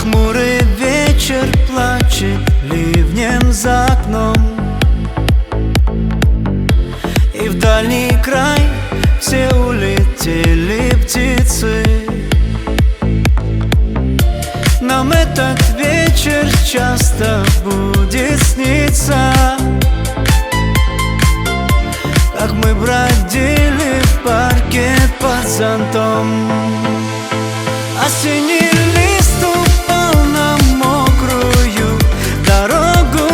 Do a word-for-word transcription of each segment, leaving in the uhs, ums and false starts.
Хмурый вечер плачет ливнем за окном, и в дальний край все улетели птицы. Нам этот вечер часто будет сниться, как мы бродили в парке под зонтом. Осенний лист упал на мокрую дорогу,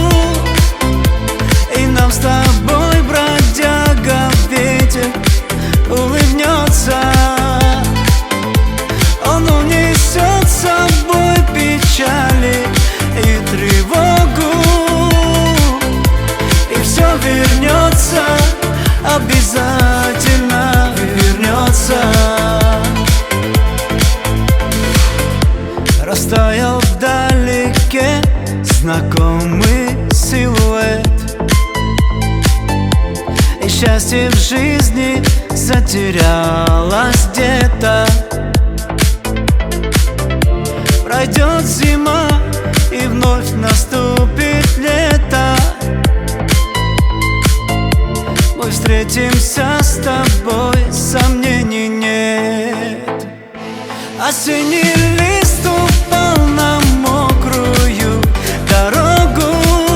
и нам с тобой, бродяга, ветер улыбнется. Он унесет с собой печали и тревогу, и все вернется, обязательно вернется. Растаял вдалеке знакомый силуэт, и счастье в жизни затерялось где-то. Пройдет зима, и вновь наступит лето. Мы встретимся с тобой, сомнений нет. Осенний лист упал на мокрую дорогу,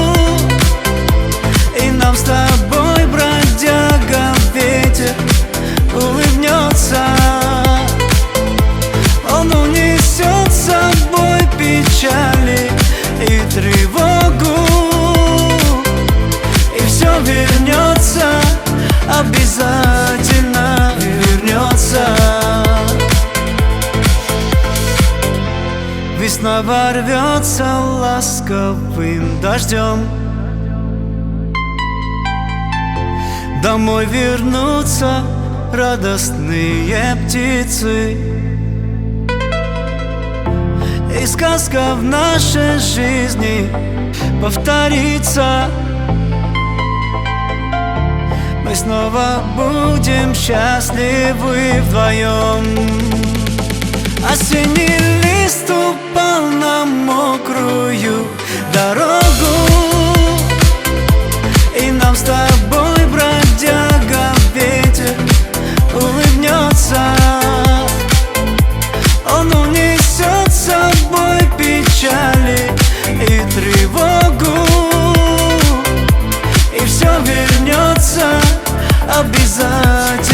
и нам с тобой, бродяга, ветер улыбнется. Он унесет с собой печали и тревогу, и все вернется, обязательно вернется. Весна ворвется ласковым дождем, домой вернутся радостные птицы, и сказка в нашей жизни повторится. Мы снова будем счастливы вдвоем. Осенний лист упал на мокрую дорогу, и нам с тобой, бродяга, ветер улыбнется. Он унесет с собой печали и тревогу, и все вернется, обязательно